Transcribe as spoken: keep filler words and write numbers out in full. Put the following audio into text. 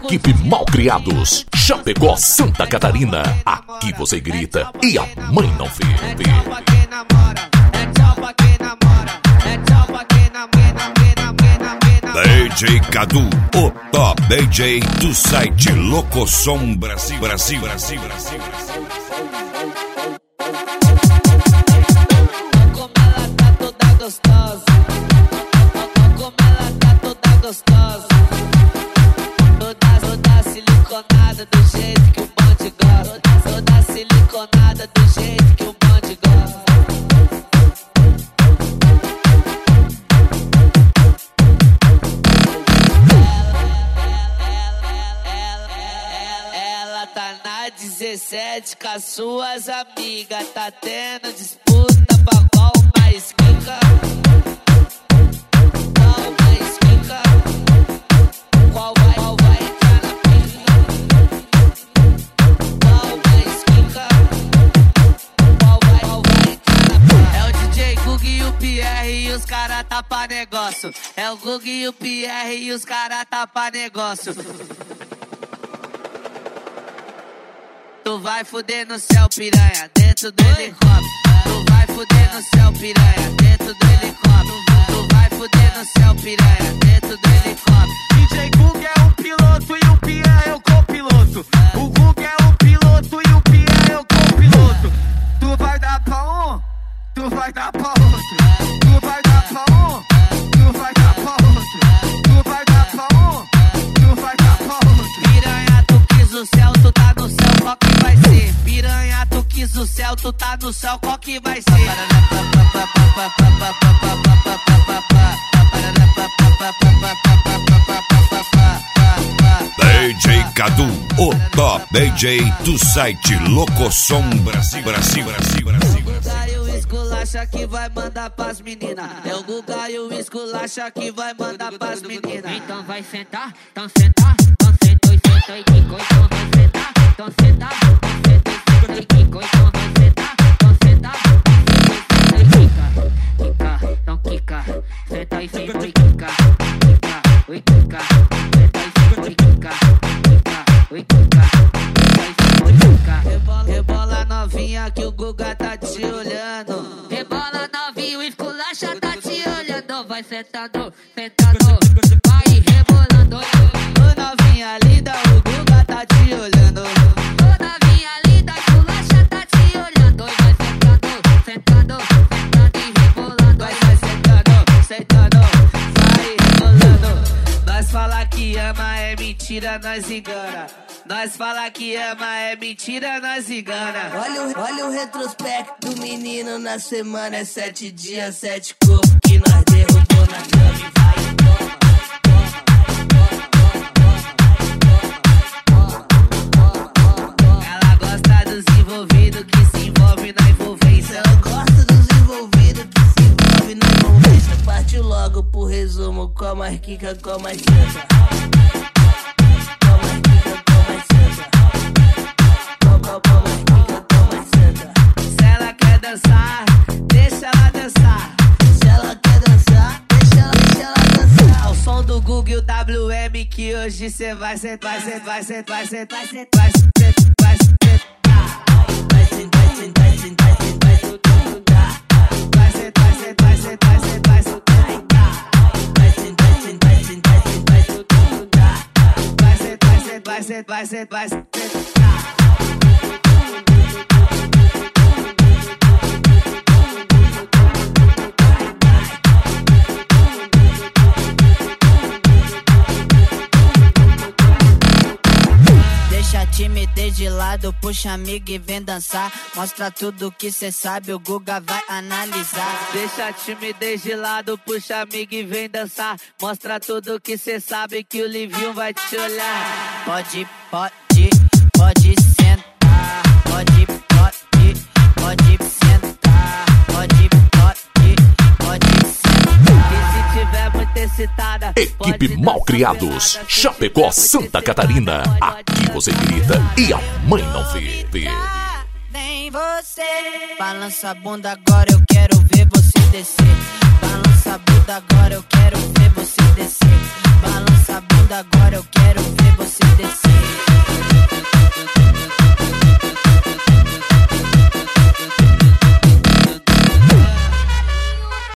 Equipe Malcriados, Chapecó, Santa Catarina. Aqui você grita e a mãe não vê. É tchau pra quem namora, é tchau pra quem namora, é tchau pra quem namora, D J Cadu, o top D J do site Locosom Brasil, Brasil, Brasil, Brasil, Brasil. Como ela tá toda gostosa, como ela tá toda gostosa, toda, toda siliconada do jeito que o bonde gosta, toda siliconada do jeito que o bonde gosta. dezessete com as suas amigas, tá tendo disputa pra qual mais quica, qual mais quica, qual vai, qual vai entrar na pica, qual mais quica, qual vai, qual vai entrar na pica. É o D J Gug e o Pierre e os cara tá pra negócio, é o Gug e o Pierre e os cara tá pra negócio. Tu vai fuder no céu, piranha, dentro do helicóptero. Tu vai fuder no céu, piranha, dentro do helicóptero. Tu vai fuder no céu, piranha, dentro do helicóptero. D J Gug é o piloto e o Pierre é o copiloto. O Gug é o piloto e o Pierre é o copiloto. Tu vai dar pra um, tu vai dar pra outro. Tu vai dar pra um, tu vai dar pra outro. Tu vai dar pra um, tu vai dar pra outro. Piranha, tu quis o céu, tu tá no céu, qual que vai ser? Piranha, tu quis o céu, tu tá no céu, qual que vai ser? D J Cadu, o top D J do site Locosom Brasil, Brasil, Brasil, Brasil, Brasil. O esculacha que vai mandar pras meninas. É o Guga e o esculacha que vai mandar pras meninas. Então vai sentar, então sentar, então sentou e sentou e quicou, então vai sentar, então sentar, então sentou e sentou e quicou, então vai sentar, então sentar, então sentou e quica, quica, então quica, senta e sentou e quica, quica, oi quica, senta e sentou e quica, quica, oi quica, senta e sentou e quica. Rebola, rebola novinha que o Guga tá te olhando. Rebola novinho, o esculacha tá te olhando. Vai sentando, sentando, vai rebolando. Ô novinha linda, o Guga tá te olhando. Ô novinha linda, o esculacha tá te olhando. Vai sentando, sentando, sentando e rebolando. Vai, vai sentando, sentando, vai rebolando. Nós fala que ama é mentira, nós engana. Nós fala que ama é mentira, nós engana. Olha o, olha o retrospecto do menino na semana. É sete dias, sete corpos que nós derrubou na cama e vai e toma, toma, toma. Ela gosta dos envolvidos que se envolve na envolvência. Ela gosta dos envolvidos que se envolve na envolvência. Partiu logo pro resumo, com mais quica, com mais senta. Dançar, deixa ela dançar. Se ela quer dançar, deixa ela, deixa ela dançar. Ao som do Google e o W M que hoje cê vai sentar, vai sentar, vai sentar, vai sentar, vai sentar, vai sentar, vai sentar. Vai sentar, vai sentar, vai sentar, vai sentar. Vai sentar, vai sentar, vai sentar, vai sentar, vai sentar. Vai sentar, vai sentar, vai sentar, vai sentar. Vai sentar, vai sentar, vai sentar, vai sentar, vai sentar. Deixa a timidez de lado, puxa amigo e vem dançar. Mostra tudo que cê sabe, o Guga vai analisar. Deixa a timidez de lado, puxa amigo e vem dançar. Mostra tudo que cê sabe que o Livinho vai te olhar. Pode, pode, pode sentar. Pode, pode, pode sentar. Pode, pode, pode sentar. E se tiver muito excitada, Equipe Malcriados, Chapecó, Santa Catarina. Aqui você grita e a mãe não vê. vê. Vem você. Balança a bunda agora, eu quero ver você descer. Balança a bunda agora, eu quero ver você descer. Balança a bunda agora, eu quero ver você descer.